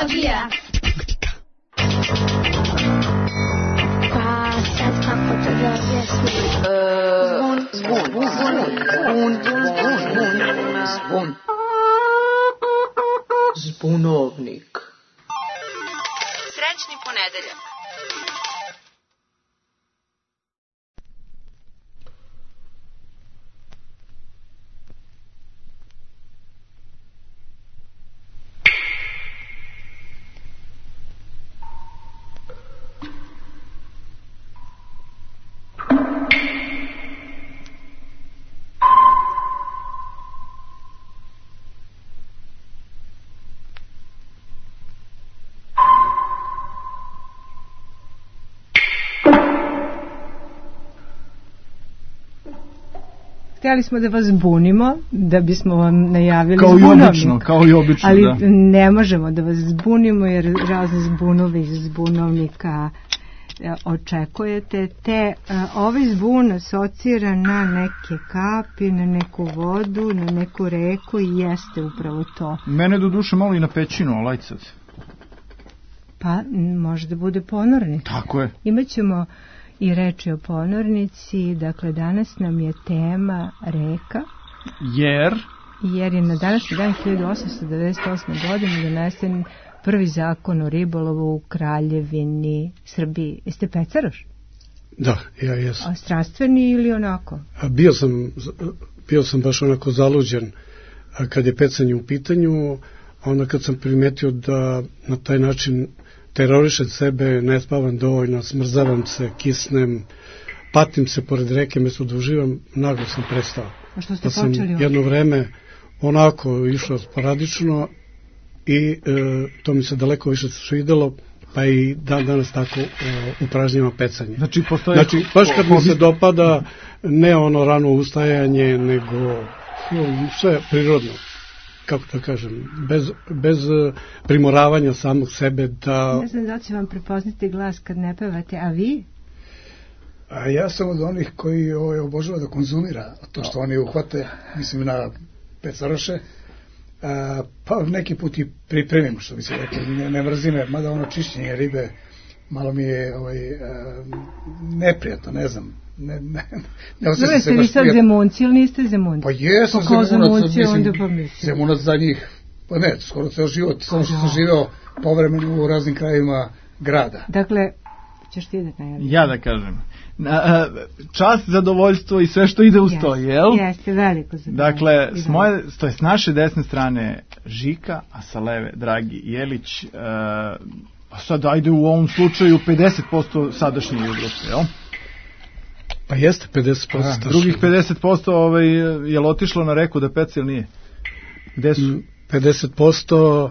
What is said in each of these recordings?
Tehnologija. Pa sad kako to da objasnim? Zvon. Zbunovnik. Srećni ponedeljak. Htjeli smo da vas zbunimo, da bismo vam najavili kao i obično, ali da. Ne možemo da vas zbunimo jer razne zbunovi iz zbunovnika očekujete, te ovaj zbun asocira na neke kapi, na neku vodu, na neku reku i jeste upravo to. Mene do duše malo i na pećinu, ali sad. Pa može da bude ponornik. Tako je. Imaćemo i reči o ponornici, dakle danas nam je tema reka. Jer je na današnji dan 1898. godine donesen prvi zakon o ribolovu u Kraljevini Srbiji. Jeste pecaroš? Da, ja jesam. A strastveni ili onako? Bio sam baš onako zaluđen kad je pecanje u pitanju, onda kad sam primetio da na taj način terorišem sebe, ne spavam dovoljno, smrzavam se, kisnem, patim se pored reke, mesto da uživam, naglo sam prestao. A što ste počeli? Sam jedno vreme onako išao sporadično i to mi se daleko više svidelo, pa i danas tako upražnjavam pecanje. Znači, baš kad mi se dopada, ne ono rano ustajanje, nego sve prirodno. Kako da kažem, bez primoravanja samog sebe da... Ne znam da će vam prepoznati glas kad ne pevate, a vi? A ja sam od onih koji obožava da konzumira to što oni uhvate, mislim na pecaroše, pa neki put i pripremim, što bi se rekli, ne mrzime, mada ono čišćenje ribe malo mi je neprijatno, ne znam. Ne osjećam se baš prijatno. Sad zemunci ili niste zemunci? Pa jesam zemunac za njih. Pa ne, skoro ceo život, samo što sam živeo povremeno u raznim krajevima grada. Dakle, ćeš ti da najaviti? Ja da kažem. Čast, zadovoljstvo i sve što ide uz to, jel? Jeste, veliko zadovoljstvo. Dakle, s naše desne strane Žika, a sa leve Dragi Jelić, a sad ajde u ovom slučaju 50% sadašnje grupe, jel? Pa jeste 50%. Drugih 50% je otišlo na reku da pece ili nije? Gde su? 50%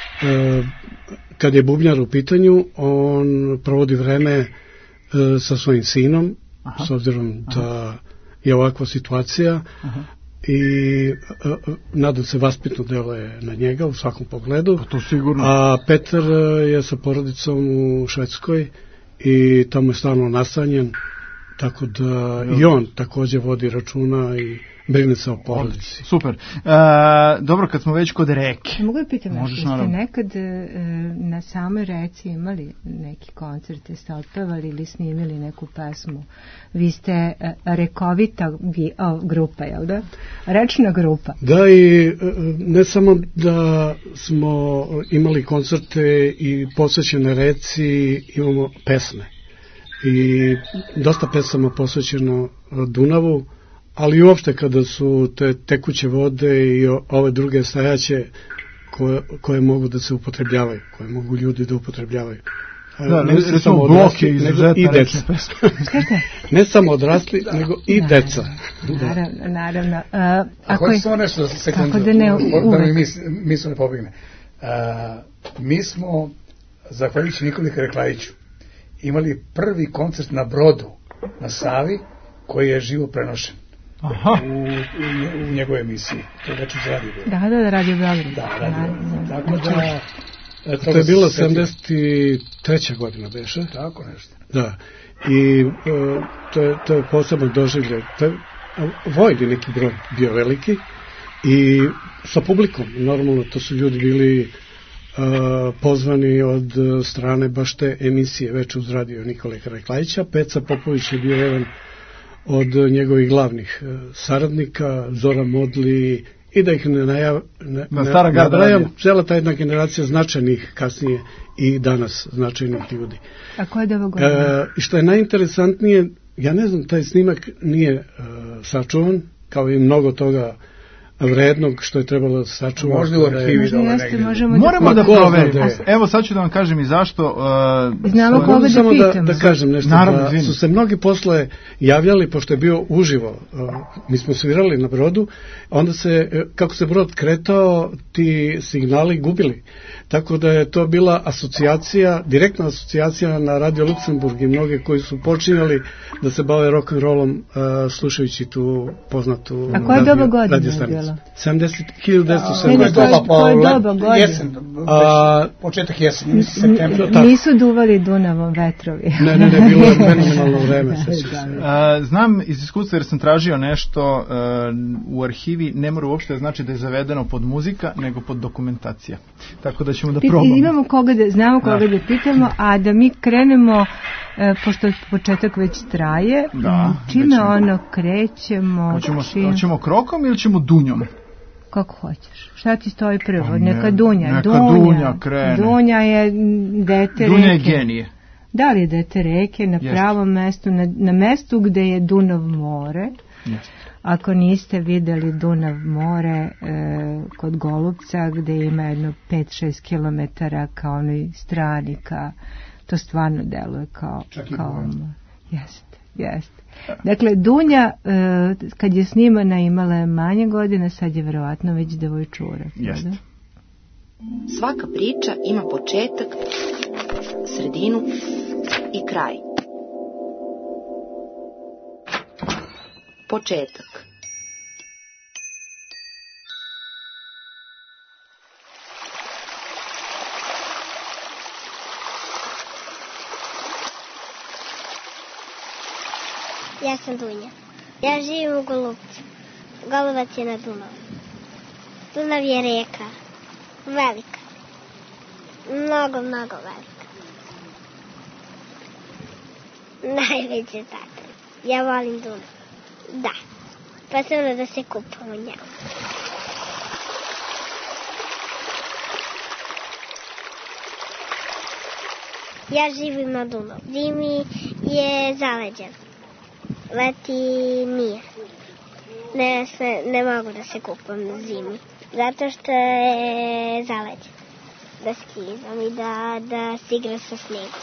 kad je bubnjar u pitanju, on provodi vreme sa svojim sinom, s obzirom da je ovakva situacija i nadam se vaspitno deluje na njega u svakom pogledu. To sigurno. A Petar je sa porodicom u Švedskoj i tamo je stalno nastanjen. Tako da i on također vodi računa i brine se o porodici. Super. Dobro, kad smo već kod reke. Mogu da pitam, jeste nekad na samoj reci imali neki koncert, jeste otpevali ili snimili neku pesmu? Vi ste rekovita grupa, jel da? Rečna grupa. Da, i ne samo da smo imali koncerte i posvećene reci, imamo pesme. I dosta pesama posvećeno Dunavu, ali uopšte kada su te tekuće vode i ove druge stajaće koje mogu da se upotrebljavaju, koje mogu ljudi da upotrebljavaju. Ne samo odrasli, nego i deca. Ne samo odrasli, nego i deca. Naravno. A hoće samo nešto za sekundu, da mi misle ne pobigne. Mi smo, zahvaljujući Nikoli Kareklajiću, imali prvi koncert na brodu na Savi koji je živo prenošen u njegove emisiji. To je večer za radio. Da, Radio Beograd. Da, radio. Tako da... To je bilo 73. godina, beše? Tako nešto. Da, i to je posebno doživlje. Vojni neki broj bio veliki i sa publikom. Normalno, to su ljudi bili pozvani od strane baš te emisije Već uz radio Nikole Karaklajića. Peca Popović je bio jedan od njegovih glavnih saradnika, Zora Modli, i da ih ne nabrajam, cela ta jedna generacija značajnih kasnije i danas značajnih ljudi. A koje je ovo godine? I što je najinteresantnije, ja ne znam, taj snimak nije sačuvan, kao i mnogo toga vrednog što je trebalo da sačuva. Možda u arhivi dole negdje. Moramo da proverimo. Evo sad ću da vam kažem i zašto. Znamo koga da samo pitamo. Da kažem nešto. Naravno, da su se mnogi posle javljali, pošto je bio uživo. Mi smo svirali na brodu, onda se, kako se brod kretao, ti signali gubili. Tako da je to bila asocijacija, direktna asocijacija na Radio Luksemburg i mnoge koji su počinjali da se bave rock'n'rollom slušajući tu poznatu a koje doba godine je bilo? 1970. Koje doba godine? Jesen, početak jeseni, septembra. Nisu duvali Dunavom vetrovi. Ne, bilo je fenomenalno vreme. Znam iz iskustva jer sam tražio nešto u arhivi, ne mora uopšte da znači da je zavedeno pod muzika, nego pod dokumentacija. Tako da ćemo da probamo. Imamo znamo koga da pitamo, a da mi krenemo, pošto početak već traje, čime ono krećemo? Hoćemo krokom ili ćemo dunjom? Kako hoćeš? Šta ti stoji prvo? Neka Dunja. Neka Dunja krene. Dunja je dete reke. Dunja je genije. Da li je dete reke na pravom mestu, na mestu gde je Dunav more? Jeste. Ako niste videli Dunav more kod Golubca gde ima jedno 5-6 kilometara kao onoj strani, to stvarno deluje kao jeste. Dakle, Dunja kad je snimana imala je manje godina, sad je verovatno već devojčura. Jeste. Svaka priča ima početak, sredinu i kraj. Početak. Ja sam Dunja. Ja živim u Golubcu. Golubac je na Dunavu. Dunav je reka. Velika. Mnogo velika. Najveće tako. Ja volim Dunav. Da. Pa sam da se kupam u njemu. Ja živim na Dunavu. Zimi je zaleđen. Leti nije. Ne mogu da se kupam na zimi. Zato što je zaleđen. Da skizam i da se igram sa snegom.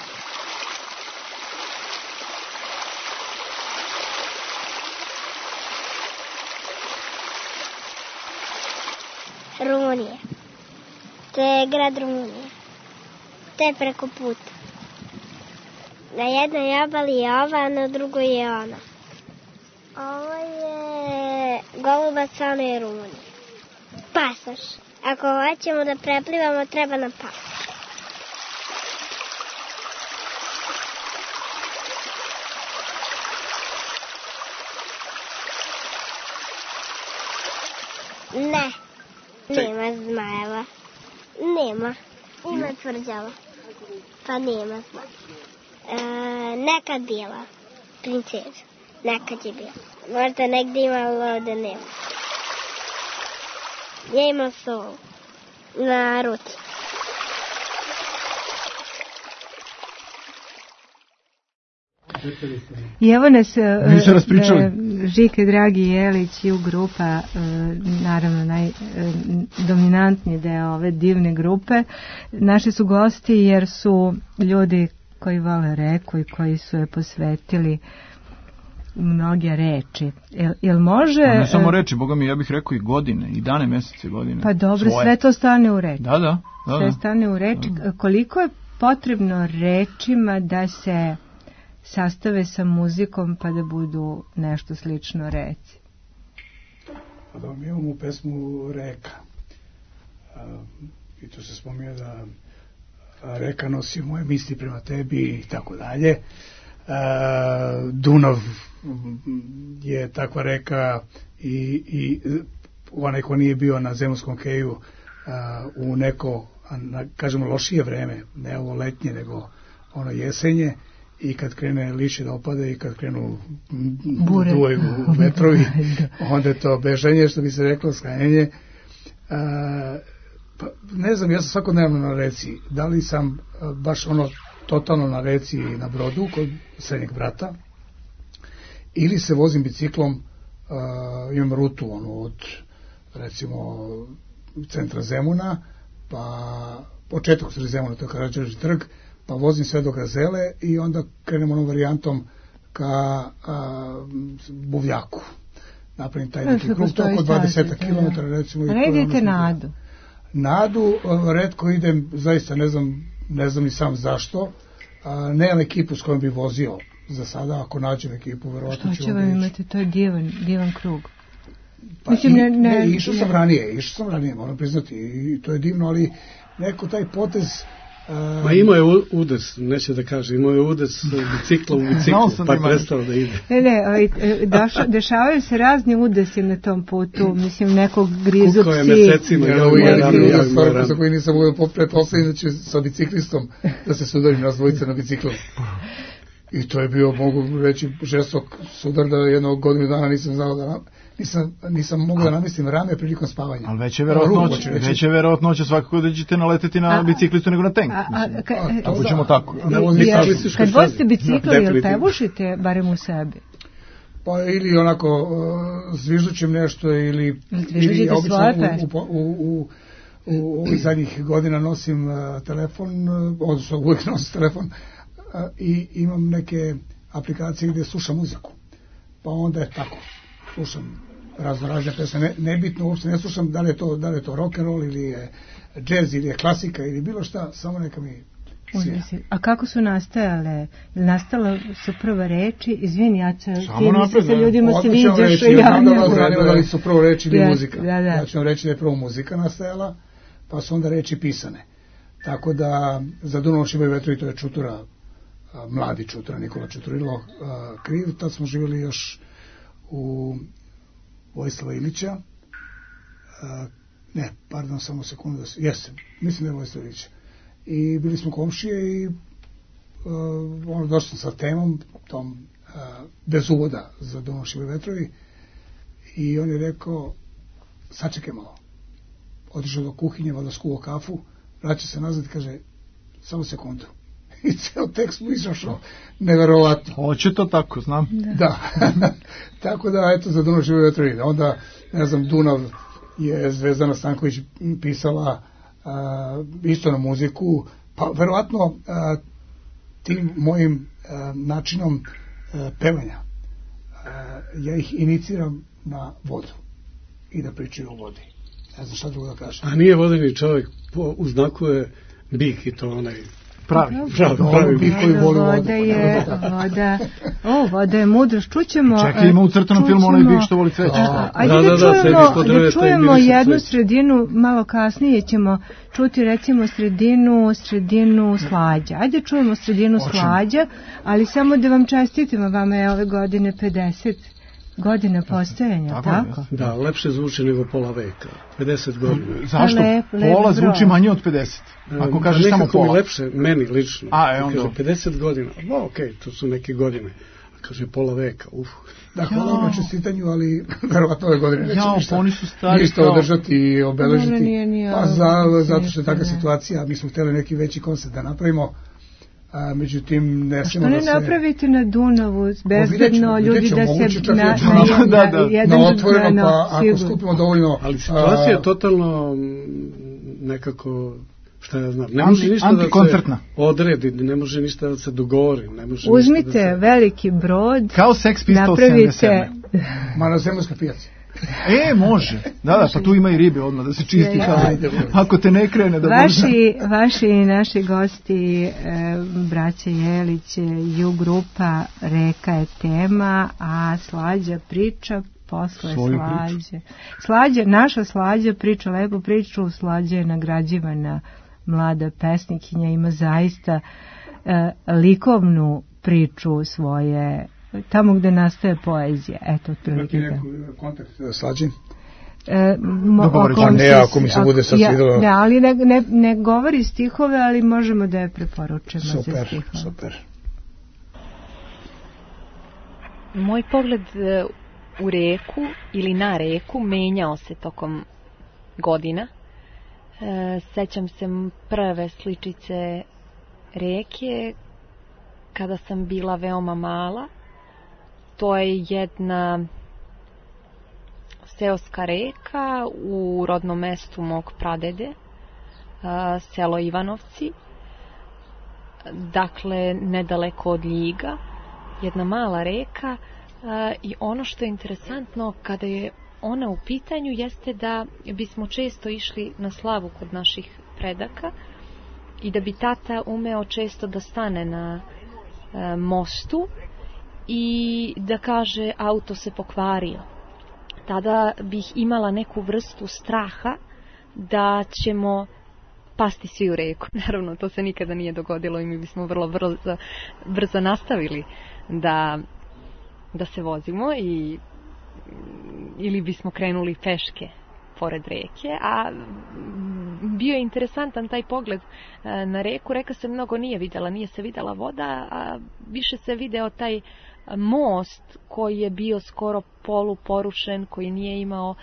Rumunija. To je grad Rumunije. To je preko puta. Na jednoj obali je ova, a na drugoj je ona. Ovo je Golubac, ono je Rumunija. Pasoš. Ako hoćemo da preplivamo, treba nam pasoš. Ne. Nema zmajeva. Nema. Ima tvrđava. Pa nema zmajeva. Nekad bila princeza. Nekad je bila. Možda negdje ima, ali ovdje nema. Ja imam sol na ruci. I evo nas Žike Dragi Jelić i u grupa, naravno najdominantniji deo ove divne grupe. Naši su gosti jer su ljudi koji vole reku i koji su je posvetili mnoge reči. Jel može... Pa ne samo reči, Boga mi, ja bih rekao i godine, i dane, mesece, godine. Pa dobro, sve to stane u reči. Da. Sve stane u reči. Koliko je potrebno rečima da se sastave sa muzikom pa da budu nešto slično reci? Pa da, mi imamo pesmu Reka. I tu se spominje da reka nosi moje misli prema tebi i tako dalje. Dunav je takva reka i onaj ko nije bio na Zemunskom keju u neko, kažemo, lošije vreme, ne ovo letnje, nego ono jesenje, i kad krene lišće da opade i kad krenu duvaju vetrovi, onda je to bežanje, što bi se reklo, sklanjanje. Pa, ne znam, ja sam svakodnevno na reci. Da li sam baš ono totalno na reci i na brodu kod srednjeg brata, ili se vozim biciklom, imam rutu od recimo centra Zemuna, pa početak sred Zemuna, to je Karađorđević trg, pa vozim sve do Gazele i onda krenemo onom varijantom ka Buvljaku. Napravim taj neki krug, to oko 20 km, recimo. A ne idete na Adu? Na Adu retko idem, zaista ne znam ni sam zašto. Nemam ekipu s kojom bi vozio za sada, ako nađem ekipu, verovatno ću... Što će vam imati, to je divan krug. Pa išao sam ranije, moram priznati, i to je divno, ali neko taj potez... Ma imao je udes, neće da kaže, imao je udes bicikla u biciklu, pa je prestao da ide. Ne, dešavaju se razni udesi na tom putu, mislim, nekog grizu psi. Kuko je mesecima, ja stvar za koji nisam uvijek pretpostavljeno da će sa biciklistom da se sudarim nas dvojice na biciklu. I to je bio, mogu reći, žestok sudar da jednog godinu dana nisam znao da nisam mogao da namestim rame prilikom spavanja. Ali već je verovatnoće svakako da ćete naleteti na biciklistu nego na tank. Ako ćemo tako. Kad vozite bicikl, jel pevušite barem u sebi? Pa ili onako zviždućem nešto ili obično u ovih zadnjih godina nosim telefon, odnosno uvijek nosim telefon, i imam neke aplikacije gdje slušam muziku. Pa onda je tako. Slušam razne pesme, nebitno, uopšte ne slušam da li je to rock and roll ili je džez ili je klasika ili bilo šta, samo neka mi svira. A kako su nastajale? Nastala su prva reči, izvini, ja ću ti se ljudima se viđaš i ja ne mogu. Da li su prvo reči ili muzika. Ja ću vam reći da je prvo muzika nastajala, pa su onda reči pisane. Tako da za Dunavom šibaju vetrovi, to je Čutura, mladi Čutura, Nikola Čuturilo kriv, tad smo živjeli još u Vojislava Ilića, samo sekundu, mislim da je Vojislava Ilića, i bili smo komšije i došli sam sa temom tom bez uvoda za Dunav šibaju vetrovi, i on je rekao, sačekaj malo, otišao do kuhinje, valjda skuo kafu, vraća se nazad i kaže, samo sekundu. I ceo tekst mu izašao neverovatno. Hoće to tako, znam. Da. Tako da, eto, za Dunav šibaju vetrovi. Onda, ne znam, Dunav je Zvezdana Stanković pisala isto na muziku, pa verovatno tim mojim načinom pevanja ja ih iniciram na vodu i da pričaju o vodi. Ne znam šta drugo da kažem. A nije vodeni čovjek, uznakuje bik i to onaj pravi bik koji voli vodu. Voda je mudrost. Čućemo... Čekaj, ima u crtanom filmu onaj bik što voli cveće. Ajde da čujemo jednu sredinu, malo kasnije ćemo čuti recimo sredinu Slađa. Ajde čujemo sredinu Slađa, ali samo da vam čestitim, vama je ove godine 50 godina postojanja, tako? Da, lepše zvuči nego pola veka. 50 godina. Zašto? Pola zvuči manje od 50. Ako kažeš samo pola. Mi lepše, meni lično. Kaže 50 godina. Okej, to su neke godine. Kaže pola veka. Da, hvala na čestitanju, ali verovatno ove godine neće ništa održati i obeležiti. Pa zato što je takva situacija, mi smo htjeli neki veći koncert da napravimo. Međutim, ne smemo da se... Što ne napravite na Dunavu, bezbedno, ljudi da se na otvoreno, pa ako skupimo dovoljno... Ali situacija je totalno nekako, šta ja znam, ne može ništa da se odredi, ne može ništa da se dogovori. Uzmite veliki brod, kao Sex Pistols 77. Ma na Zemljskoj pijaci. Može. Da, pa tu ima i ribe odmah da se čisti. Ako te ne krene da vaši i naši gosti, braća Jelić, U-grupa, Reka je tema, a Slađa priča posle Slađe. Naša Slađa priča lepu priču. Slađa je nagrađivana mlada pesnikinja, ima zaista likovnu priču svoje, tamo gde nastaje poezija. Eto, otprilike. Imate neku kontakt Slađi? ako mi se bude sad svidjelo. Ne, ali ne govori stihove, ali možemo da je preporučimo za stihove. Super. Moj pogled u reku ili na reku menjao se tokom godina. Sećam se prve sličice reke kada sam bila veoma mala. To je jedna seoska reka u rodnom mestu mog pradede, selo Ivanovci, dakle nedaleko od Ljiga, jedna mala reka. I ono što je interesantno kada je ona u pitanju jeste da bismo često išli na slavu kod naših predaka i da bi tata umeo često da stane na mostu i da kaže auto se pokvario. Tada bih imala neku vrstu straha da ćemo pasti svi u reku. Naravno, to se nikada nije dogodilo i mi bismo vrlo brzo nastavili da se vozimo ili bismo krenuli peške pored reke, a bio je interesantan taj pogled na reku. Reka se mnogo nije se videla voda, a više se video taj most koji je bio skoro poluporušen, koji nije imao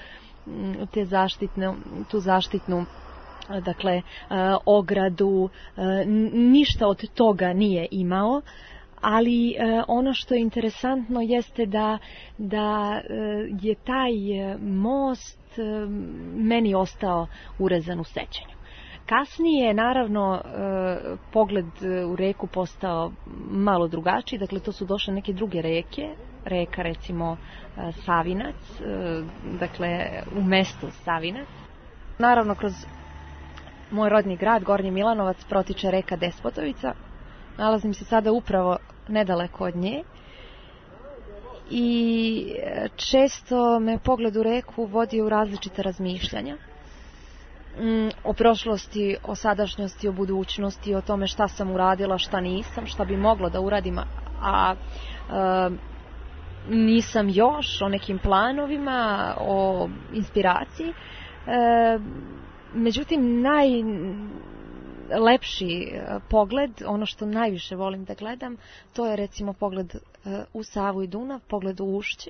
tu zaštitnu dakle ogradu, ništa od toga nije imao. Ali ono što je interesantno jeste da je taj most meni ostao urezan u sećanju. Kasnije, naravno, pogled u reku postao malo drugačiji, dakle to su došle neke druge reke, reka recimo Savinac, dakle u mestu Savinac. Naravno, kroz moj rodni grad, Gornji Milanovac, protiče reka Despotovica. Nalazim se sada upravo nedaleko od nje i često me pogled u reku vodio u različite razmišljanja o prošlosti, o sadašnjosti, o budućnosti, o tome šta sam uradila, šta nisam, šta bi moglo da uradim, a nisam još, o nekim planovima, o inspiraciji. Međutim, najlepši pogled, ono što najviše volim da gledam, to je recimo pogled u Savu i Dunav, pogled u ušće,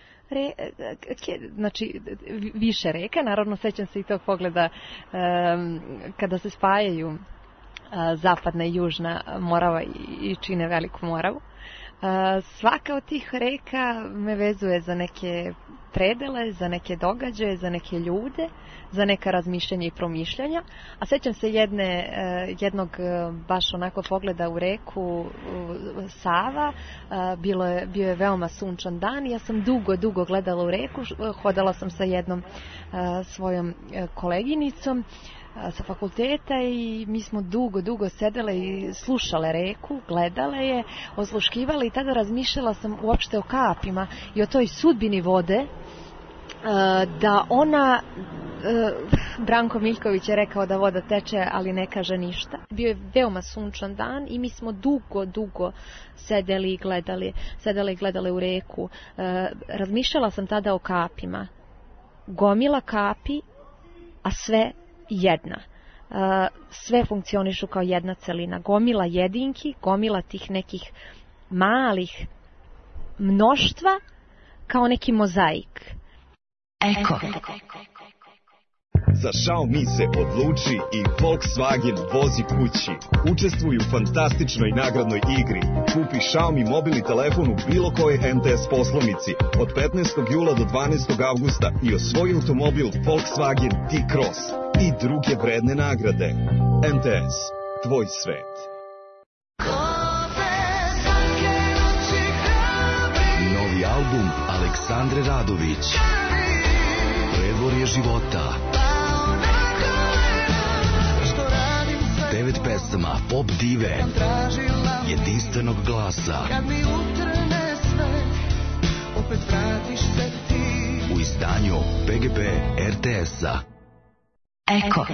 znači više reka. Naravno, sećam se i tog pogleda kada se spajaju zapadna i južna Morava i čine Veliku Moravu. Svaka od tih reka me vezuje za neke predele, za neke događaje, za neke ljude, za neka razmišljanja i promišljanja. A sećam se jednog baš onako pogleda u reku Sava. Bio je veoma sunčan dan i ja sam dugo gledala u reku. Hodala sam sa jednom svojom koleginicom sa fakulteta i mi smo dugo sedele i slušale reku, gledale je, osluškivale i tada razmišljala sam uopšte o kapima i o toj sudbini vode, da ona, Branko Miljković je rekao da voda teče, ali ne kaže ništa. Bio je veoma sunčan dan i mi smo dugo sedeli i gledali u reku. Razmišljala sam tada o kapima. Gomila kapi, a sve jedna. Sve funkcionišu kao jedna celina. Gomila jedinki, gomila tih nekih malih mnoštva kao neki mozaik. Eko. Za Xiaomi se odluči i Volkswagen vozi kući. Učestvuj u fantastičnoj nagradnoj igri. Kupi Xiaomi mobilni telefon u bilo kojoj MTS poslovnici od 15. jula do 12. avgusta i osvoji automobil Volkswagen T-Cross i druge vredne nagrade. MTS, tvoj svet. Novi album Aleksandre Radović. Predvorje života. 9 pesama pop dive jedinstvenog glasa u izdanju PGP RTS-a. Eko.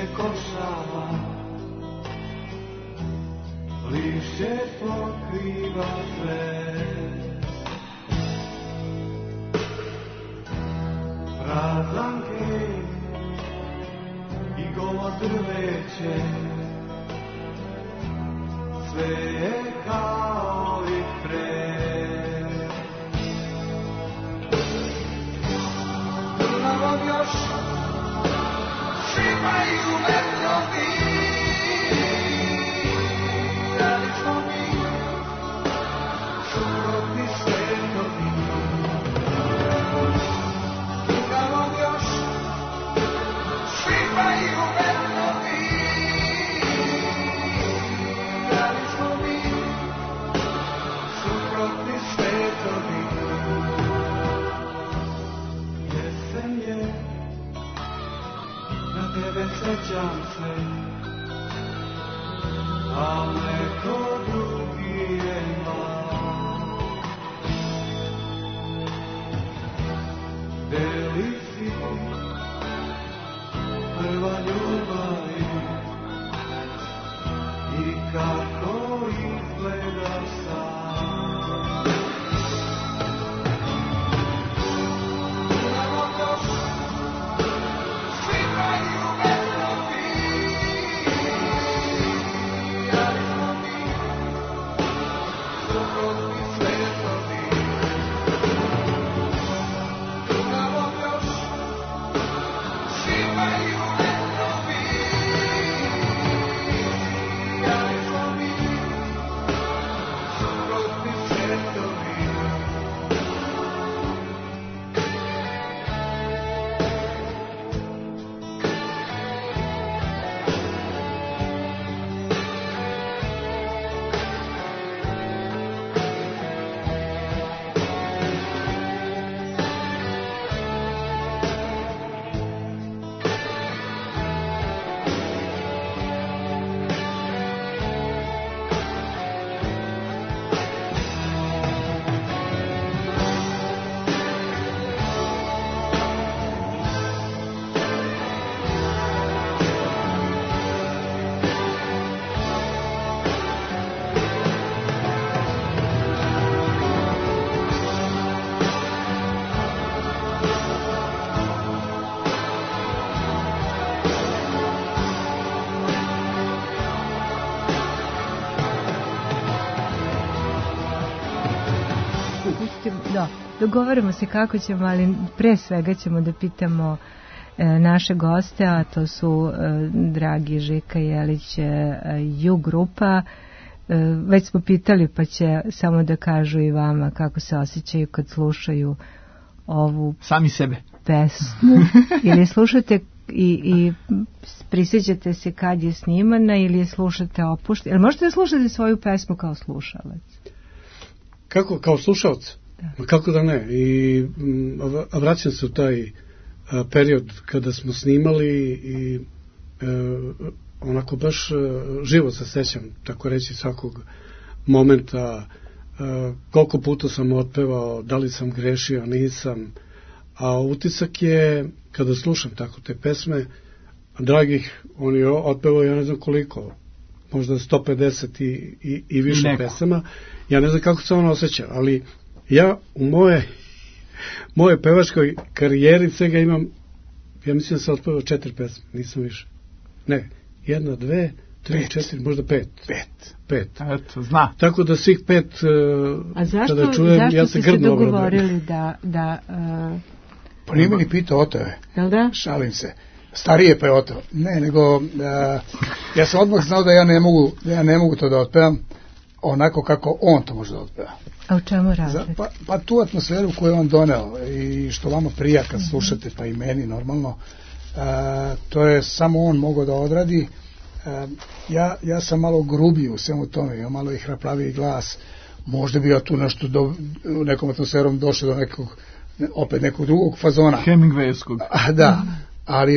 košava, lišće pokriva sve. Razanke i golo drveće, sve je kao i pre. Dunavom još šipaju vetrovi, ali smo mi suprotni svetovi. Dunavom još šipaju vetrovi, ali smo mi suprotni svetovi. Jesen je, na tebe sećam se, a neko drugi je mlad. Beli si, prva ljubavi, i kako izgledaš sam. Dunavom još šipaju vetrovi, ali smo mi suprotni svetovi. Dunavom još šipaju vetrovi, ali smo mi suprotni svetovi. Da, dogovaramo se kako ćemo, ali pre svega ćemo da pitamo naše goste, a to su dragi Žika Jelić, Ju grupa. Već smo pitali, pa će samo da kažu i vama kako se osjećaju kad slušaju ovu sami sebe pesmu. Ili slušate i prisjećate se kad je snimana, ili je slušate opušteno. Ili možete da slušate svoju pesmu kao slušalac? Kako, kao slušalac? Da. Kako da ne? I vraćam se u taj period kada smo snimali i onako baš živo se sećam, tako reći, svakog momenta, koliko puta sam otpevao, da li sam grešio, nisam, a utisak je kada slušam tako te pesme dragih, on je otpevao ja ne znam koliko, možda 150 i više pesama, ja ne znam kako se on osjeća, ali ja u moje pevačkoj karijeri svega imam, ja mislim da sam otpevao 4 pesme, nisam više. Ne, 1, 2, 3, 4, možda 5. 5. Eto, zna. Tako da svih 5 kada čujem, ja se grdno obradujem. A zašto ste se dogovorili da Pa nije meni pitao o tebe. Jel da? Šalim se. Starije pa je o to. Ne, nego ja sam odmah znao da ja ne mogu to da otpevam onako kako on to može da otpeva. A u čemu razlika? Pa tu atmosferu koju je on doneo i što vama prija kad slušate, pa i meni normalno, to je samo on mogao da odradi. Ja sam malo grubiji u svemu tome, ja malo i hraplaviji glas, možda bi ja tu nešto nekom atmosferom došao do nekog drugog fazona. Hemingwayskog. Da, ali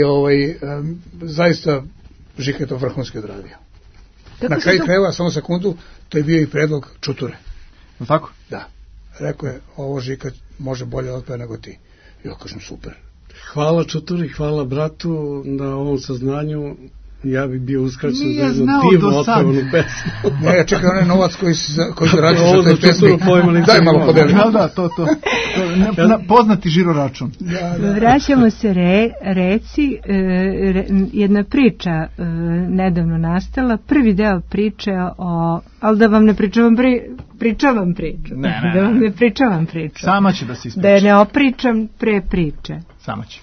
zaista Žika je to vrhunski odradio. Na kraju krajeva, samo sekundu, to je bio i predlog Čuture. Tako? Da. Rekao je, ovo Žika može bolje otpeva nego ti. Ja kažem, super. Hvala Čuturi, hvala bratu na ovom saznanju. Ja bi bio uskraćen za jednu divnu otpevanu pesmu. Ne, čekaj, onaj novac koji zarađuš za toj pesmi. Daj malo podeli. Da, to. Poznati žiro račun. Vraćamo se reci. Jedna priča nedavno nastala. Prvi deo priče o... Ali da vam ne pričavam priču. Da vam ne pričavam priču. Sama će da se ispriča. Da je ne opričam pre priče. Sama će.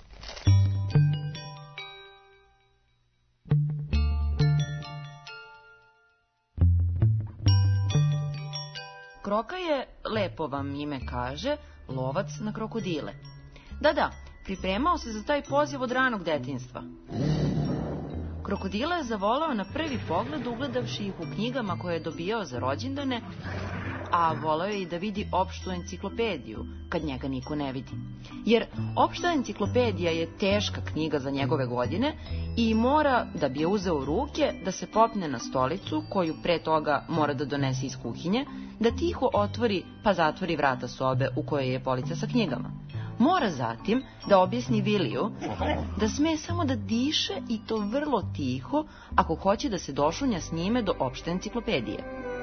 Kroka je, lepo vam ime kaže, lovac na krokodile. Da, pripremao se za taj poziv od ranog detinjstva. Krokodila je zavolao na prvi pogled ugledavši ih u knjigama koje je dobijao za rođendane, a voleo je i da vidi opštu enciklopediju, kad njega niko ne vidi. Jer opšta enciklopedija je teška knjiga za njegove godine i mora, da bi je uzeo u ruke, da se popne na stolicu, koju pre toga mora da donese iz kuhinje, da tiho otvori pa zatvori vrata sobe u kojoj je polica sa knjigama. Mora zatim da objasni Viliju da sme samo da diše i to vrlo tiho ako hoće da se došunja s njime do opšte enciklopedije.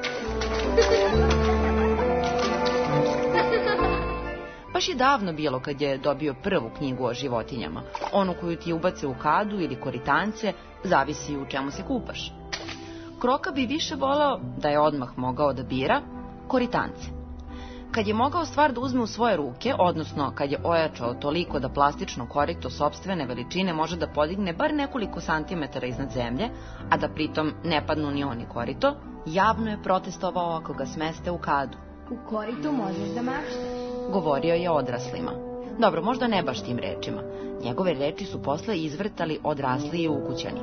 Baš je davno bilo kad je dobio prvu knjigu o životinjama, onu koju ti ubace u kadu ili koritance, zavisi u čemu se kupaš. Kroka bi više volao da je odmah mogao da bira koritance. Kad je mogao stvar da uzme u svoje ruke, odnosno kad je ojačao toliko da plastično korito sopstvene veličine može da podigne bar nekoliko santimetara iznad zemlje, a da pritom ne padnu ni oni korito, javno je protestovao ako ga smeste u kadu. U koritu možeš da maštaš, govorio je odraslima. Dobro, možda ne baš tim rečima. Njegove reči su posle izvrtali odrasli i ukućani.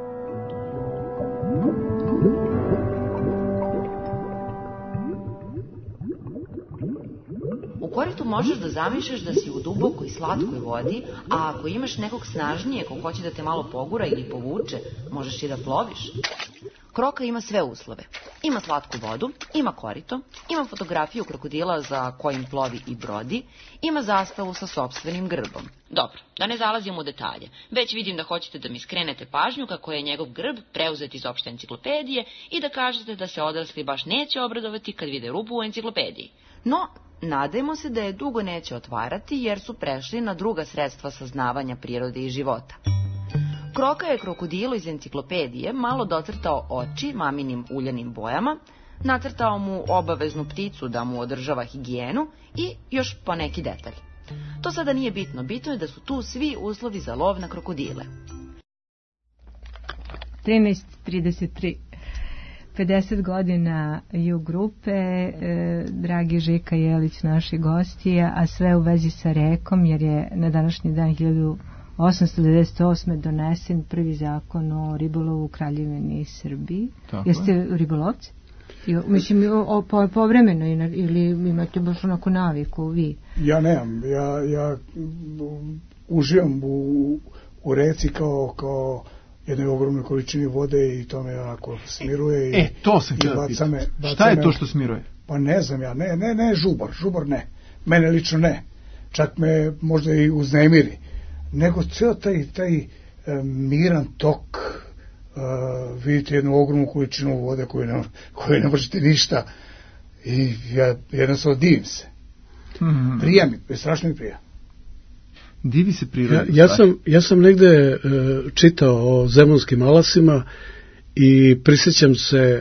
U koritu možeš da zamišljaš da si u dubokoj i slatkoj vodi, a ako imaš nekog snažnije ko hoće da te malo pogura ili povuče, možeš i da ploviš. Kroka ima sve uslove. Ima slatku vodu, ima korito, ima fotografiju krokodila za kojim plovi i brodi, ima zastavu sa sopstvenim grbom. Dobro, da ne zalazim u detalje. Već vidim da hoćete da mi skrenete pažnju kako je njegov grb preuzet iz opšte enciklopedije i da kažete da se odrasli baš neće obradovati kad vide rupu u enciklopediji. No, nadajmo se da je dugo neće otvarati jer su prešli na druga sredstva saznavanja prirode i života. Kroka je krokodilu iz enciklopedije malo docrtao oči maminim uljanim bojama, nacrtao mu obaveznu pticu da mu održava higijenu i još poneki detalj. To sada nije bitno, bitno je da su tu svi uslovi za lov na krokodile. 13:33 50 godina Ju grupe, dragi Žika Jelić, naši gosti, a sve u vezi sa rekom, jer je na današnji dan 1898. donesen prvi zakon o ribolovu u Kraljevini Srbiji. Tako. Jeste ribolovci? Mislim, povremeno ili imate baš onako naviku vi? Ja nemam. Ja uživam u reci kao jednoj ogromnoj količini vode i to me onako smiruje. To sam htio da pitam. Šta je to što smiruje? Pa ne znam ja, ne žubor ne. Mene lično ne. Čak me možda i uznemiri. Nego ceo taj miran tok, vidite jednu ogromnu količinu vode koju ne možete ništa i ja jednostavno divim se. Prija mi, strašno mi prija. Divi se priroda. Ja sam negde čitao o zemunskim alasima i prisjećam se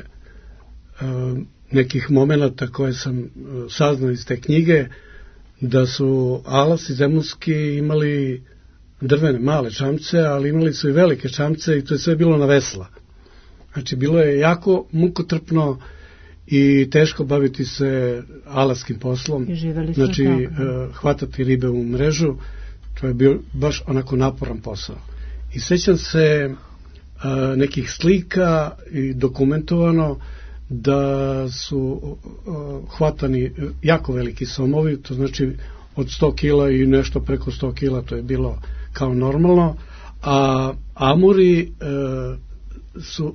nekih momenata koje sam saznao iz te knjige, da su alasi zemunski imali drvene male čamce, ali imali su i velike čamce i to je sve bilo na vesla. Znači, bilo je jako mukotrpno i teško baviti se alaskim poslom. Znači, hvatati ribe u mrežu, to je bio baš onako naporan posao. I sećam se nekih slika i dokumentovano da su hvatani jako veliki somovi, to znači od 100 kila i nešto preko 100 kila, to je bilo kao normalno, a amuri su,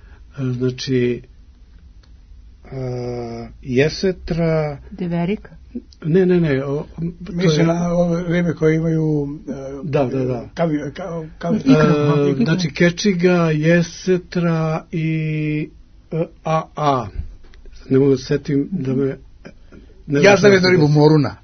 znači jesetra, Ne. Mislim na ove ribe koje imaju... Da. Znači, kečiga, jesetra i AA. Ne mogu da setim da me... Ja znam jednu ribu moruna.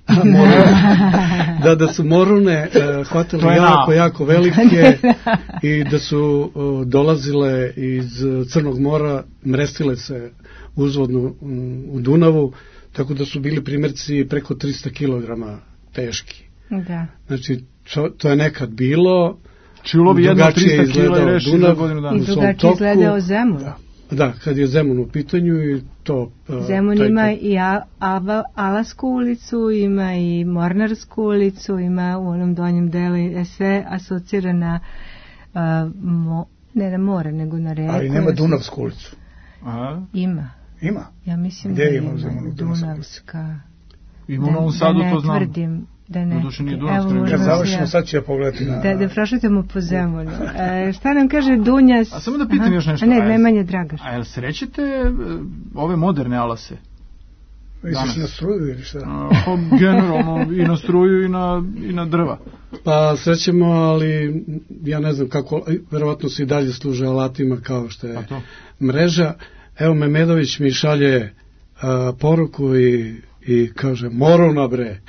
Da su morune hvatale jako velike i da su dolazile iz Crnog mora, mrestile se uzvodno u Dunavu, tako da su bili primjerci preko 300 kg teški. Da. Znači, to je nekad bilo. Ulovi jedno 300 kg i reši za godinu dana. I drugačije izgledao Zemun. Da, kad je Zemun u pitanju i to... Zemun ima i Alasku ulicu, ima i Mornarsku ulicu, ima u onom donjem delu, sve asocira na ne na more, nego na reku. Ali nema Dunavsku ulicu. Aha. Ima. Ja mislim gde da ima Dunavska. Ima u Novom Sadu, to znam. Tvrdim da ne. Kad završimo, sad ću ja pogledati na... Da prošetamo po Zemunu. Šta nam kaže Dunjas? A samo da pitam još nešto. Nemanja Dragaš. A jel srećete ove moderne alase? Misliš na struju ili šta? Generalno, i na struju i na drva. Pa srećemo, ali ja ne znam kako, verovatno se i dalje služe alatima kao što je mreža. Evo, Memedović mi šalje poruku i kaže, morona bre.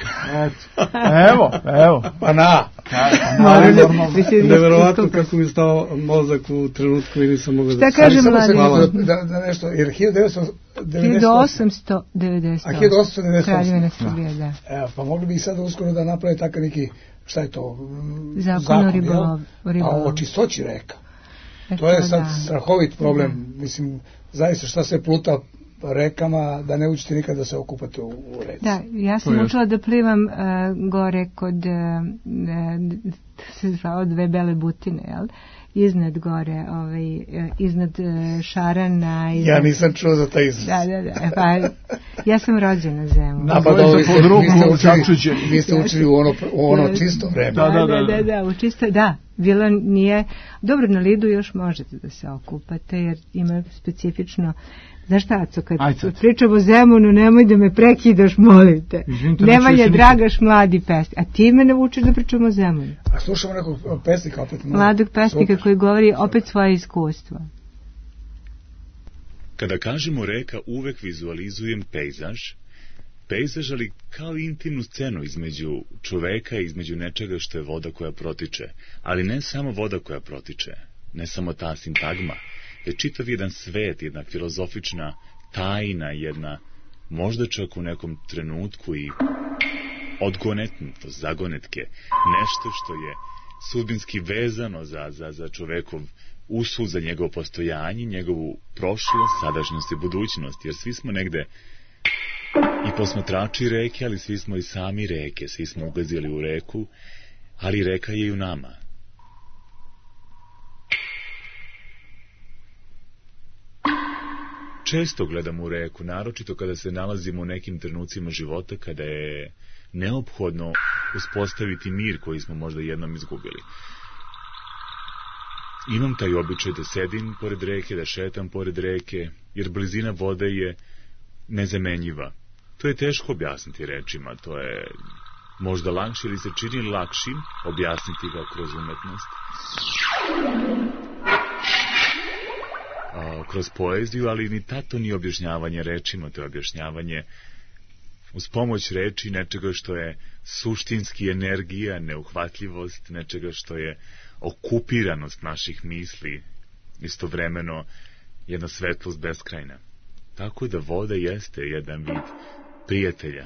Evo. Pa na. Neverovatno kako mi je stao mozak u trenutku i nisam mogao da... Šta kaže mladi? Da nešto, jer 1890... A 1898. Kraljevina Srbije, da. Pa mogli bi i sad uskoro da naprave takav neki, šta je to? Zakon o ribolovu. A o čistoći reka. To je sad strahovit problem. Mislim, zaista šta se pluta rekama, da ne učite nikad da se okupate u reci. Da, ja sam učila da plivam gore kod se zvao Dve bele butine, jel? Iznad gore, iznad Šarana. Ja nisam čuo za taj izraz. Da. Pa, ja sam rođena Zemun. Vi ste učili u ono čisto vreme. Da, u čisto, da. Bilo nije, dobro, na Lidu još možete da se okupate, jer ima specifično. Znaš šta, Aco, kad pričam o Zemunu, nemoj da me prekidaš, molim te. Nemanja Dragaš, mladi pesnik. A ti me navučeš da pričam o Zemunu. A slušamo nekog pesnika opet. Mladog pesnika koji govori opet svoje iskustva. Kada kažemo reka, uvek vizualizujem pejzaž, ali kao intimnu scenu između čoveka i između nečega što je voda koja protiče. Ali ne samo voda koja protiče, ne samo ta sintagma, je čitav jedan svet, jedna filozofična tajna, jedna možda čak u nekom trenutku i odgonetnutost, zagonetke, nešto što je sudbinski vezano za čovekov usud, za njegovo postojanje, njegovu prošlost, sadašnjost i budućnost, jer svi smo negde i posmatrači reke, ali svi smo i sami reke, svi smo ugazili u reku, ali reka je i u nama. Često gledam u reku, naročito kada se nalazimo u nekim trenucima života, kada je neophodno uspostaviti mir koji smo možda jednom izgubili. Imam taj običaj da sedim pored reke, da šetam pored reke, jer blizina vode je nezamenjiva. To je teško objasniti rečima, to je možda lakše ili se čini lakšim objasniti ga kroz umetnost. Kroz poeziju, ali ni tato ni objašnjavanje rečima, to je objašnjavanje uz pomoć reči nečega što je suštinski energija, neuhvatljivost, nečega što je okupiranost naših misli, istovremeno jedna svetlost beskrajna. Tako da voda jeste jedan vid prijatelja.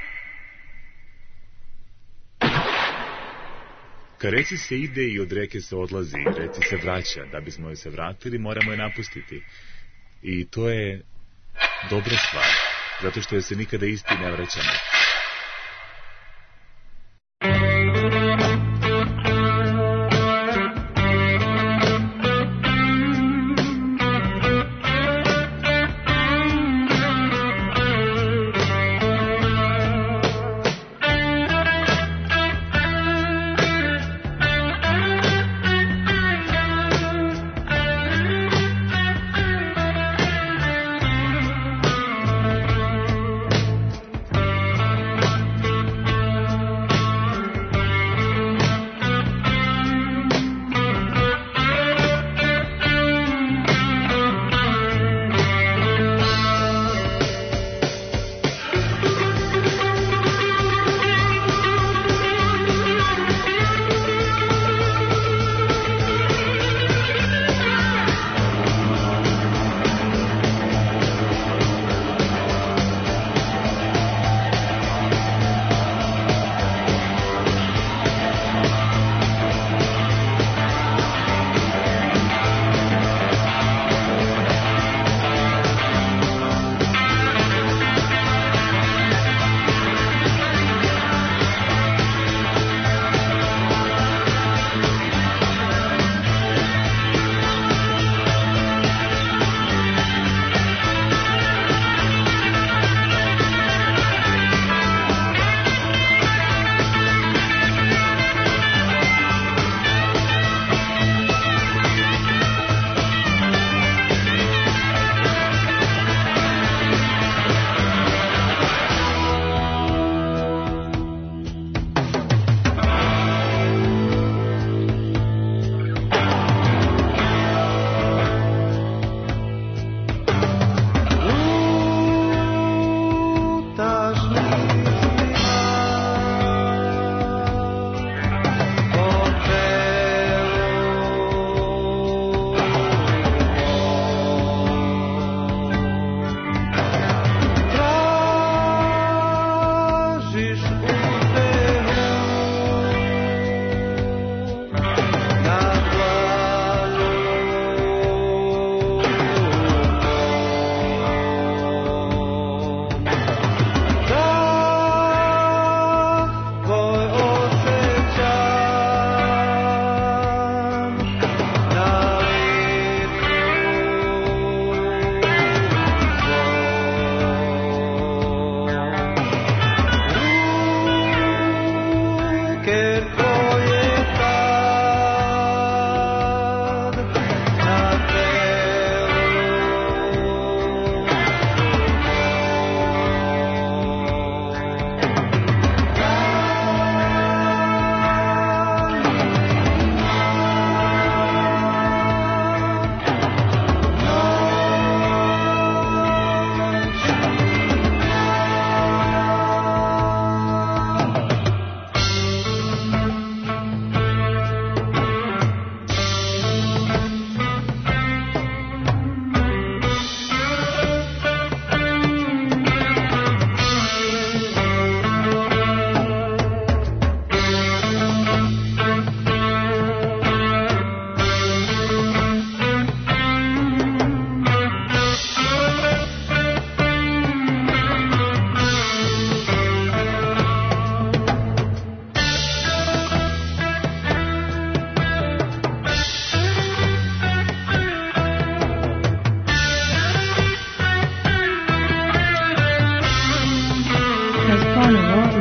Ka reci se ide i od reke se odlazi, reci se vraća. Da bismo joj se vratili, moramo je napustiti. I to je dobra stvar, zato što joj se nikada isti ne vraćamo.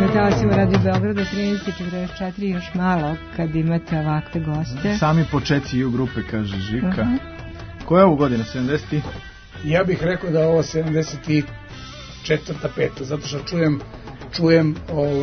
na talasima Radio Beograda 13:44, još malo kad imate ovakve goste. Sami počeci i u grupe, kaže Žika. Koja je ovo godina, 70? Ja bih rekao da je ovo 74. 5. zato što čujem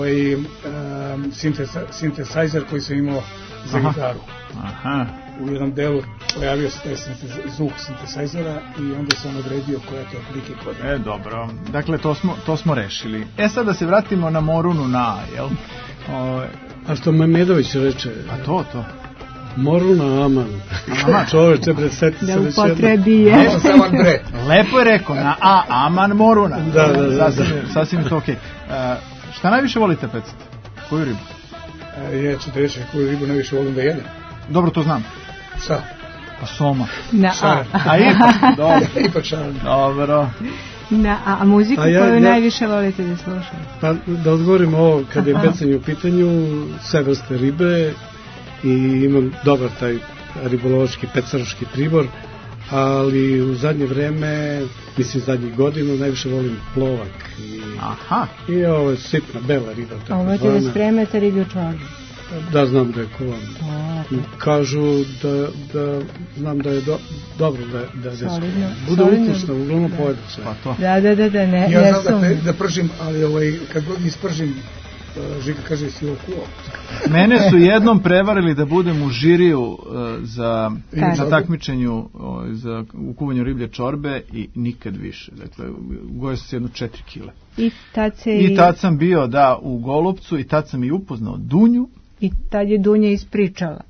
synthesizer koji sam imao za gitaru. Aha. U jednom delu pojavio se taj zvuk synthesizera i onda sam odredio koja je to otprilike kod. Dobro. Dakle, to smo rešili. Sad da se vratimo na Morunu na, jel? A što Memedović reče? A to. Moruna Aman. Čoveče, preseti se već upotrebi Lepo je rekao, na A, Aman Moruna. Da. Sasvim je to okej. Šta najviše volite pecati? Koju ribu? Ja ću da reći koju ribu najviše volim da jedem. Dobro, to znam. Sa? Pa soma. Na A. A ipak, dobro. Ipak šalim. Dobro. A muziku koju najviše volite da slušate? Pa da odgovorim ovo, kad je pecanje u pitanju, sve vrste ribe i imam dobar taj ribolovački pecaroški pribor, ali u zadnje vreme, mislim zadnjih godinu, najviše volim plovak i ovo je sitna bela riba. Ovo ti da spremate riblju čorbu? Da, znam da je kuvam. Kažu da znam da je dobro da bude ukusno, uglavnom pojedu sve. Da, ne. Ja znam da pržim, ali kad god ispržim, Žika kaže si ovo kuo. Mene su jednom prevarili da budem u žiriju za takmičenju u kuvanju riblje čorbe i nikad više. Dakle, gojio sam se jedno 4 kile. I tad sam bio, u Golupcu i tad sam i upoznao Dunju. I tad je Dunja ispričala.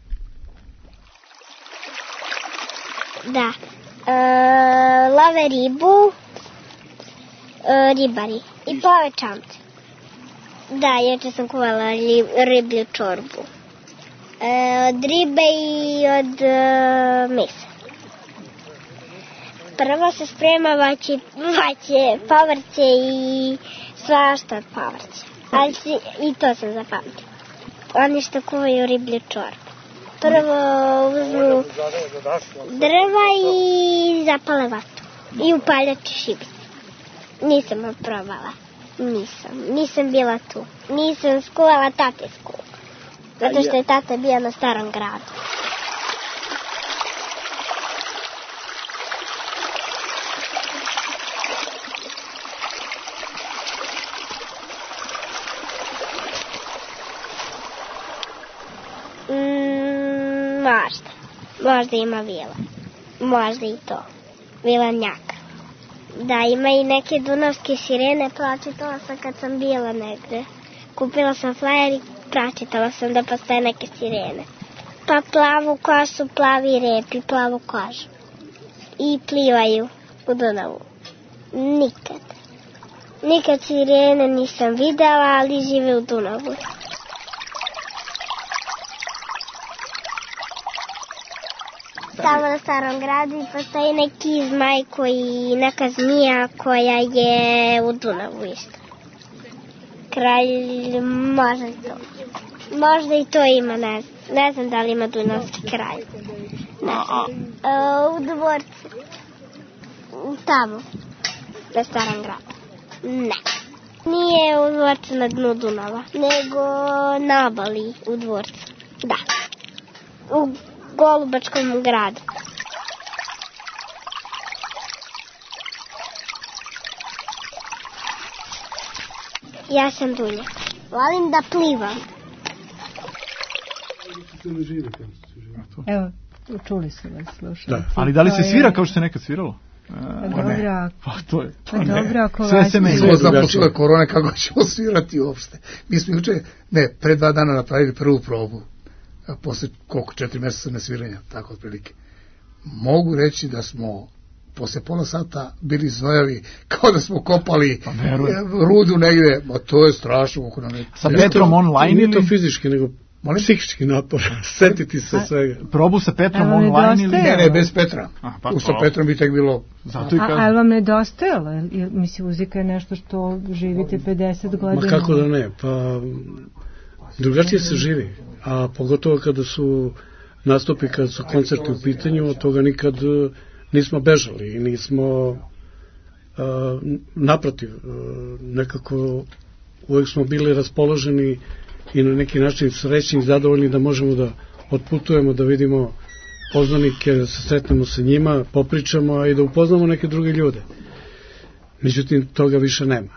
Da. Love ribu, ribari i plave čamce. Da, juče sam kuvala riblju čorbu. Od ribe i od mesa. Prvo se sprema vaće, pavrće i svašta od pavrće. Ali i to sam zapamtila. Oni što kuvaju riblju čorbu. Prvo uzmu drva i zapale vatru. I upaljači šibice. Nisam probala. Nisam bila tu. Nisam skuvala tate skuva. Zato što je tata bio na Starom gradu. Možda ima vila. Možda i to. Vilanjaka. Da, ima i neke dunavske sirene, pročitala sam kad sam bila negde. Kupila sam flajer i pročitala sam da postoje neke sirene. Pa plavu kosu, plavi rep i plavu kožu. I plivaju u Dunavu. Nikad sirene nisam videla, ali žive u Dunavu. Tamo na Starom gradu i postoji neki zmaj neka zmija koja je u Dunavu isto. Kralj, možda i to. Možda i to ima, ne znam da li ima dunavski kralj. U dvorcu. Tamo, na Starom gradu. Ne. Nije u dvorcu na dnu Dunava, nego na obali u dvorcu. Da. U Golubačkom gradu. Ja sam Dunja. Volim da plivam. Evo, čuli su vas, slušali. Ali da li se svira kao što se nekad sviralo? Dobra. Pa to je. Dobra, ako sve se meni. Smo započele korone, kako ćemo svirati uopšte. Mi smo juče, pre 2 dana napravili prvu probu. Posle 4 meseca nesviranja, tako otprilike. Mogu reći da smo posle pola sata bili znojavi, kao da smo kopali rudu negde, a to je strašno. Sa Petrom online ili? Nije to fizički, nego psihički napor, setiti se svega. Probu sa Petrom online ili? Ne, bez Petra. Sa Petrom bi tek bilo... Ali vam nedostajalo? Mislim, muzika je nešto što živite 50 godina. Ma kako da ne, pa drugačije se živi. A pogotovo kada su nastupi, kada su koncerti u pitanju, od toga nikad nismo bežali i nismo naprotiv, nekako uvek smo bili raspoloženi i na neki način srećni i zadovoljni da možemo da otputujemo, da vidimo poznanike, da se sretnemo sa njima, popričamo, a i da upoznamo neke druge ljude. Međutim, toga više nema.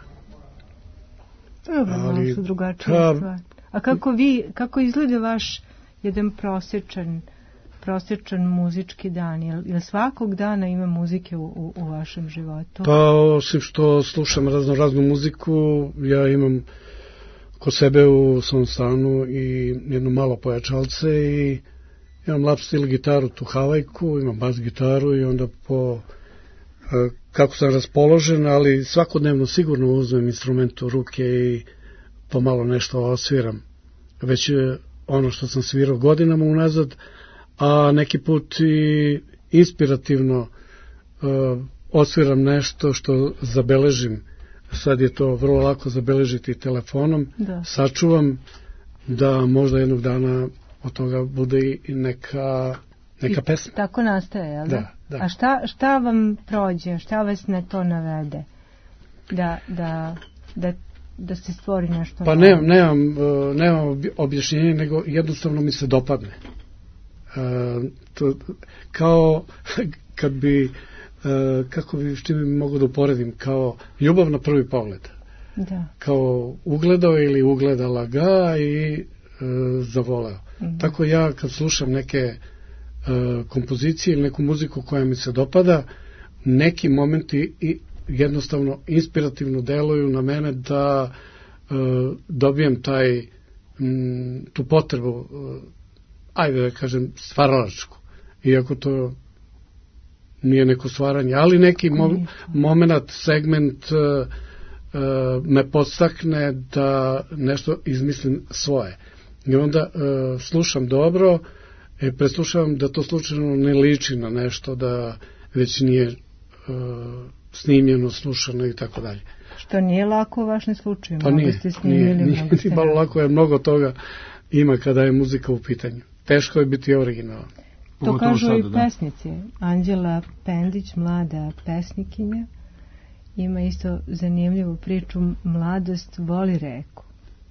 Dobro, su drugačije stvari. A kako izgleda vaš jedan prosječan muzički dan? Jel svakog dana ima muzike u vašem životu? Pa, osim što slušam raznu muziku, ja imam kod sebe u svom stanu i jedno malo pojačalce i imam lap stil gitaru, tu havajku, imam bas gitaru i onda kako sam raspoložen, ali svakodnevno sigurno uzmem instrument u ruke i pomalo nešto osviram. Već ono što sam svirao godinama unazad, a neki put i inspirativno osviram nešto što zabeležim. Sad je to vrlo lako zabeležiti telefonom, sačuvam da možda jednog dana od toga bude i neka pesma. Tako nastaje, jel da? Da. A šta vam prođe, šta vas na to navede? Da se stvori nešto? Pa nemam objašnjenje, nego jednostavno mi se dopadne. Kao kad bi s čim bi mogu da uporedim, kao ljubav na prvi pogled. Da. Kao ugledao ili ugledala ga i zavoleo. Tako ja kad slušam neke kompozicije ili neku muziku koja mi se dopada, neki momenti i jednostavno inspirativno deluju na mene da dobijem tu potrebu, ajde da kažem, stvaralačku. Iako to nije neko stvaranje, ali neki moment, segment me podstakne da nešto izmislim svoje. I onda slušam dobro, preslušavam da to slučajno ne liči na nešto, da već nije snimljeno, slušano i tako dalje. Što nije lako u vašem slučaju? Pa nije malo lako, jer mnogo toga ima kada je muzika u pitanju. Teško je biti originalan. To kažu i pesnici. Anđela Pendić, mlada pesnikinja, ima isto zanimljivu priču. Mladost voli reku.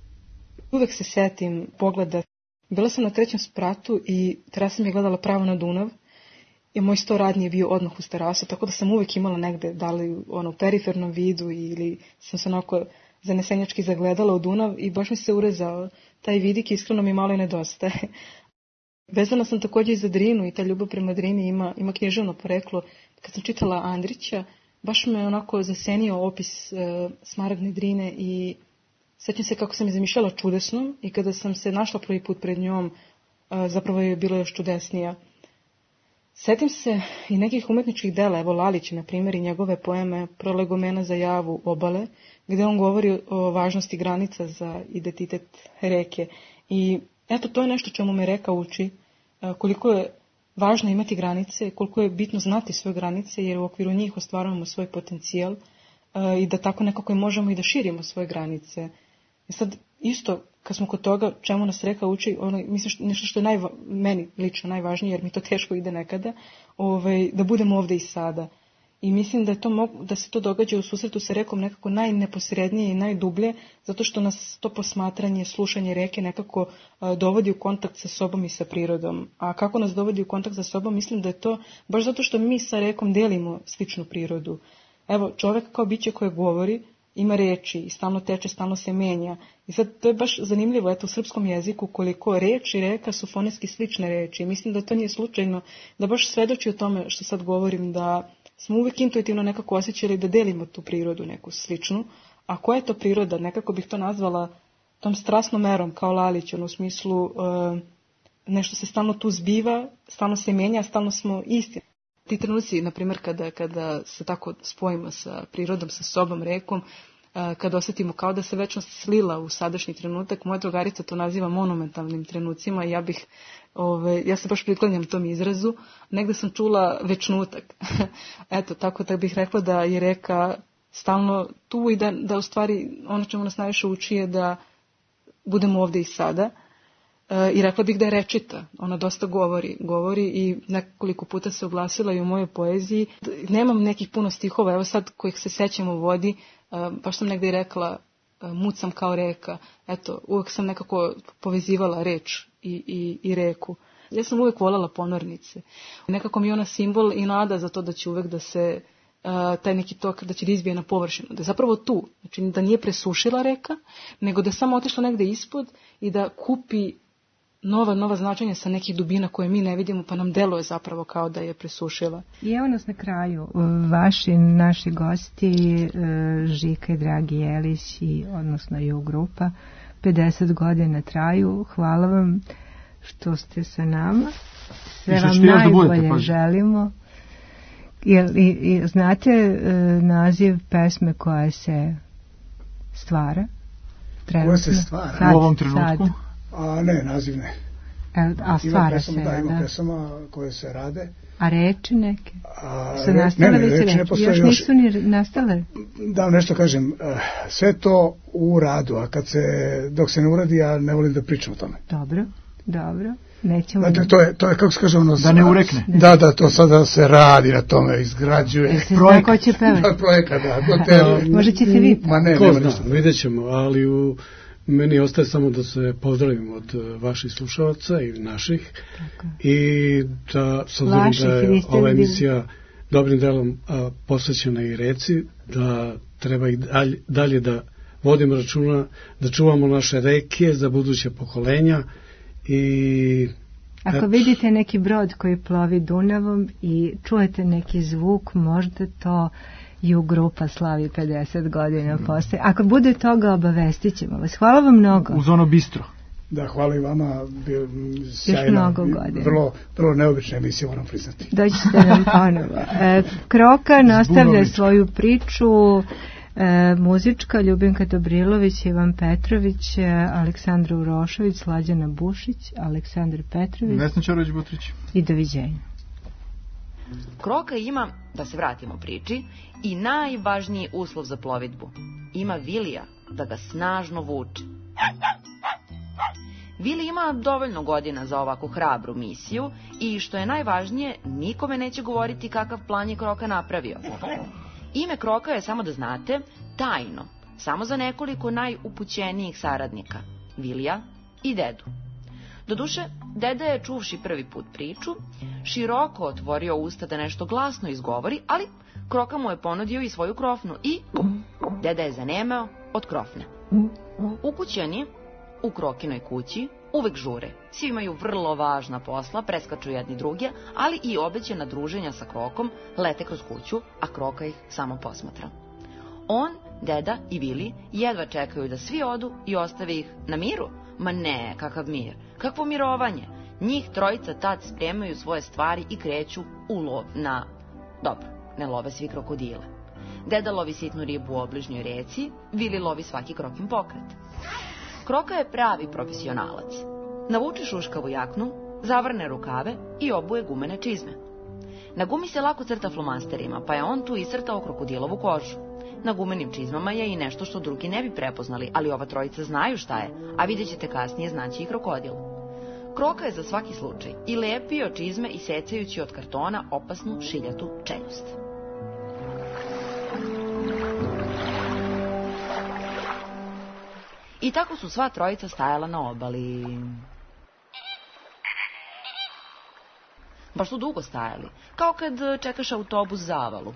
Uvek se setim pogleda. Bila sam na 3. spratu i terasa mi je gledala pravo na Dunav i moj sto radnji je bio odmah uz terasu, tako da sam uvek imala negde, da li u perifernom vidu ili sam se onako zanesenjački zagledala u Dunav i baš mi se urezao taj vidik, iskreno mi malo i nedostaje. Vezana sam također i za Drinu i ta ljubav prema Drini ima književno poreklo. Kad sam čitala Andrića, baš me onako zasenio opis Smaragdne Drine i sećam se kako sam je zamišljala čudesnom i kada sam se našla prvi put pred njom, zapravo je bila još čudesnija. Setim se i nekih umetničkih dela, evo Lalića, na primjer, i njegove poeme Prolegomena za javu obale, gde on govori o važnosti granica za identitet reke. I eto, to je nešto čemu me reka uči, koliko je važno imati granice, koliko je bitno znati svoje granice, jer u okviru njih ostvarujemo svoj potencijal i da tako nekako možemo i da širimo svoje granice. I sad, isto, kad smo kod toga, čemu nas reka uči, mislim nešto što je meni lično najvažnije, jer mi to teško ide nekada, da budemo ovde i sada. I mislim da se to događa u susretu sa rekom nekako najneposrednije i najdublje, zato što nas to posmatranje, slušanje reke nekako dovodi u kontakt sa sobom i sa prirodom. A kako nas dovodi u kontakt sa sobom, mislim da je to baš zato što mi sa rekom delimo sličnu prirodu. Evo, čovek kao biće koje govori, ima reči i stalno teče, stalno se menja. I sad to je baš zanimljivo, eto, u srpskom jeziku koliko reč i reka su fonetski slične reči. I mislim da to nije slučajno, da baš svedoči o tome što sad govorim, da smo uvijek intuitivno nekako osjećali da delimo tu prirodu neku sličnu. A koja je to priroda? Nekako bih to nazvala tom strasnom merom kao Lalić, u smislu nešto se stalno tu zbiva, stalno se menja, stalno smo isti. Ti trenuci, na primjer, kada se tako spojimo sa prirodom, sa sobom, rekom, kada osjetimo kao da se večnost slila u sadašnji trenutak, moja drugarica to naziva monumentalnim trenucima i ja se baš priklanjam tom izrazu. Negde sam čula večnutak. Eto, tako da bih rekla da je reka stalno tu i da u stvari ono čemu nas najviše uči je da budemo ovde i sada. I rekla bih da je rečita, ona dosta govori i nekoliko puta se oglasila i u mojoj poeziji. Nemam nekih puno stihova, evo sad kojih se sećam u vodi, baš sam negdje i rekla mucam kao reka. Eto, uvek sam nekako povezivala reč i reku. Ja sam uvek voljela ponornice. Nekako mi je ona simbol i nada za to da će uvek da se taj neki tok da će da izbije na površinu. Da je zapravo tu. Znači da nije presušila reka, nego da je samo otišla negde ispod i da kupi nova značenja sa nekih dubina koje mi ne vidimo, pa nam deluje zapravo kao da je presušila. I evo nas na kraju. Naši gosti, Žika i Dragi Jelić, odnosno Ju grupa, 50 godina traju. Hvala vam što ste sa nama. Sve vam najbolje želimo. Znate naziv pesme koja se stvara? Koja se stvara? U ovom trenutku? Ne, naziv ne. A stvara se, da? Ima pesama koje se rade. A reči neke? Su nastale već reči? Još nisu ni nastale? Da, nešto kažem. Sve to u radu, a dok se ne uradi, ja ne volim da pričam o tome. Dobro. Nećemo... Dakle, to je, kako se kaže, ono... Da ne urekne. Da, to sada se radi na tome, izgrađuje. Se zna ko će pevati? Projekat, Možda ćete vi. Ko zna, vidjet ćemo, ali meni ostaje samo da se pozdravim od vaših slušalaca i naših. Tako. I da, s obzirom da je ova emisija dobrim delom posvećena i reci, da treba i dalje da vodimo računa, da čuvamo naše reke za buduće pokolenja. Ako vidite neki brod koji plovi Dunavom i čujete neki zvuk, možda to Ju grupa slavi 50 godina posle. Ako bude toga, obavestit ćemo vas. Hvala vam mnogo. Uz ono bistro. Da, hvala i vama. Još mnogo godina. Vrlo neobična emisija, moram priznati. Dođite nam ponovo. Kroka nastavlja svoju priču. Muzička, Ljubinka Dobrilović, Ivan Petrović, Aleksandra Urošević, Slađana Bušić, Aleksandar Petrović, Vesna Ćorović-Butrić. I doviđenja. Kroka ima, da se vratimo priči, i najvažniji uslov za plovidbu. Ima Vilija da ga snažno vuče. Vili ima dovoljno godina za ovako hrabru misiju i, što je najvažnije, nikome neće govoriti kakav plan je Kroka napravio. Ime Kroka je, samo da znate, tajno, samo za nekoliko najupućenijih saradnika, Vilija i Dedu. Doduše, Deda je, čuvši prvi put priču, široko otvorio usta da nešto glasno izgovori, ali Kroka mu je ponudio i svoju krofnu i Deda je zanemeo od krofne. Ukućeni u Krokinoj kući uvek žure, svi imaju vrlo važna posla, preskaču jedni druge, ali i obećana druženja sa Krokom lete kroz kuću, a Kroka ih samo posmatra. On, Deda i Vili jedva čekaju da svi odu i ostave ih na miru. Ma ne, kakav mir, kakvo mirovanje. Njih trojica tad spremaju svoje stvari i kreću u lov na... Dobro, ne love svi krokodile. Deda lovi sitnu ribu u obližnjoj reci, Vili lovi svaki Krokin pokret. Kroka je pravi profesionalac. Navuče šuškavu jaknu, zavrne rukave i obuje gumene čizme. Na gumi se lako crta flomasterima, pa je on tu iscrtao krokodilovu kožu. Na gumenim čizmama je i nešto što drugi ne bi prepoznali, ali ova trojica znaju šta je, a vidjet ćete kasnije, znaće i krokodil. Kroka je za svaki slučaj i lepio čizme isecajući od kartona opasnu šiljatu čeljust. I tako su sva trojica stajala na obali. Baš su dugo stajali, kao kad čekaš autobus za Avalu.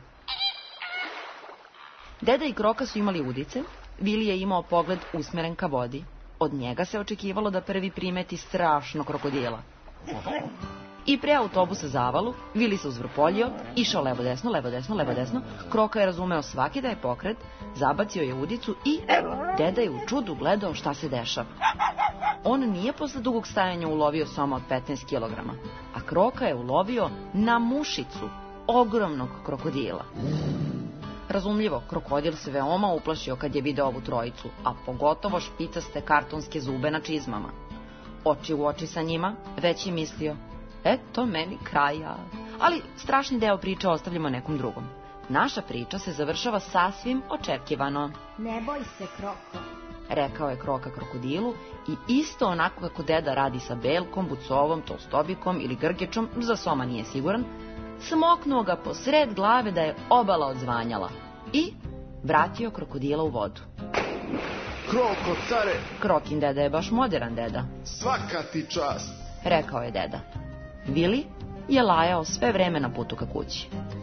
Deda i Kroka su imali udice, Vili je imao pogled usmeren ka vodi. Od njega se očekivalo da prvi primeti strašno krokodila. I pre autobusa za Avalu, Vili se uzvrpoljio, išao levo desno, levo desno, levo desno, Kroka je razumeo svaki da je pokret, zabacio je udicu i Deda je u čudu gledao šta se dešava. On nije posle dugog stajanja ulovio soma od 15 kilograma, a Kroka je ulovio na mušicu ogromnog krokodila. Razumljivo, krokodil se veoma uplašio kad je video ovu trojicu, a pogotovo špicaste kartonske zube na čizmama. Oči u oči sa njima, već je mislio, eto meni kraja. Ali strašni deo priče ostavljamo nekom drugom. Naša priča se završava sasvim očekivano. Ne boj se, Kroko, rekao je Kroka krokodilu i isto onako kako Deda radi sa Belkom, Bucovom, Tolstobikom ili Grgečom, za soma nije siguran, smoknuo ga posred glave da je obala odzvanjala i vratio krokodila u vodu. Kroko, care. Krokin deda je baš modern deda. Svaka ti čast. Rekao je deda. Vili je lajao sve vreme na putu ka kući.